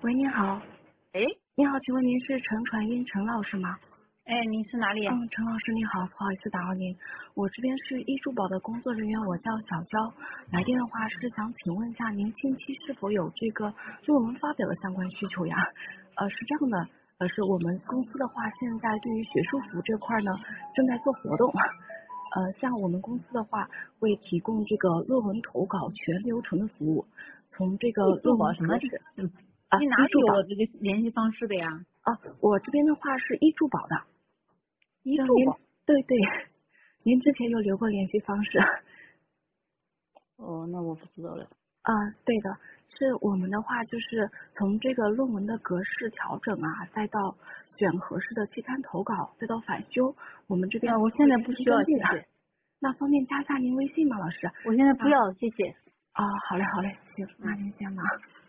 喂，你好。 哎， 你好，请问您是陈传英陈老师吗？ 您是哪里？ 陈老师你好，不好意思打扰您，我这边是易助宝的工作人员，我叫小娇。来电的话是想请问一下，您近期是否有这个论文发表的相关需求呀？是这样的，是我们公司的话，现在对于学术服这块呢，正在做活动。像我们公司的话，会提供这个论文投稿全流程的服务，从这个易助论宝什么？ 文格式你哪里易助宝有我这个联系方式的呀？ 我这边的话是易助宝的。就您易助宝。 对，您之前有留过联系方式。 哦，那我不知道了。 对的，是我们的话就是从这个论文的格式调整啊，再到选合适的期刊投稿，再到返修，我们这边我现在不需要，谢谢。 那方便加下您微信吗，老师？ 我现在不要，谢谢。 好嘞，行，那您先忙。